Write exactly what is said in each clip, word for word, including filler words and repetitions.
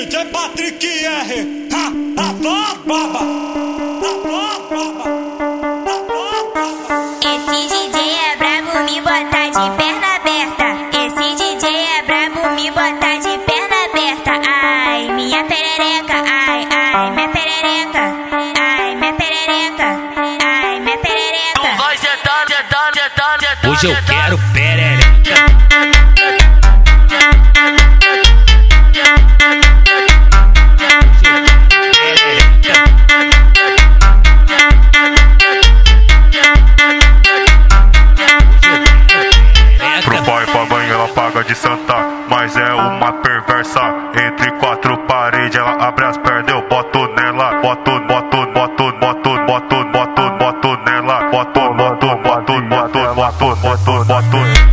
J Patrick R. Ha, ha, baba, baba. Ha, baba, baba. Esse D J é brabo, me bota de perna aberta. Esse D J é brabo, me bota de perna aberta. Ai, minha perereca, ai, ai, minha perereca. Ai, minha perereca, ai, minha perereca. Não vai sentar, sentar, sentar, sentar. Hoje eu quero perereca. De santa, mas é uma perversa. Entre quatro paredes, ela abre as pernas, eu boto nela. Boto, boto, boto, boto, boto, boto, boto nela. Boto, boto, boto, boto, boto, boto, boto.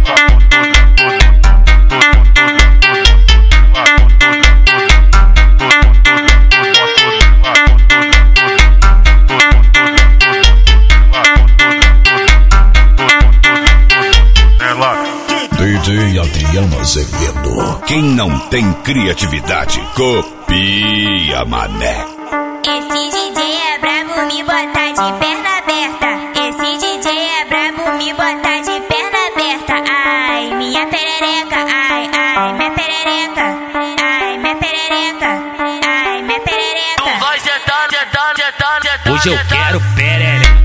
D J Adriano Azevedo. Quem não tem criatividade, copia, mané. Esse D J é brabo, me bota de perna aberta. Esse D J é brabo, me bota de perna aberta. Ai, minha perereca, ai, ai, minha perereca. Ai, minha perereca, ai, minha perereca. Não vai sentar, sentar, sentar, sentar. Hoje eu quero perereca.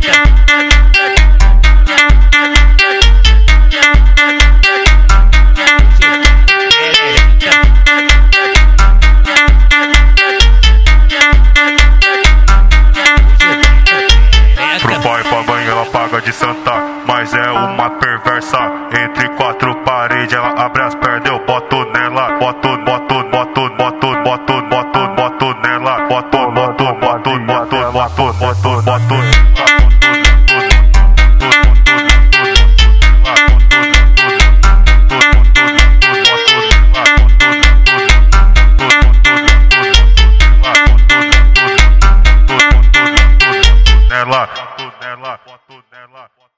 De santa, mas é uma perversa. Entre quatro paredes, ela abre as pernas, eu boto nela. Boto, boto, boto, boto, boto, boto, boto nela. Boto, boto, boto, boto, boto, boto, boto. Nela, nela, nela.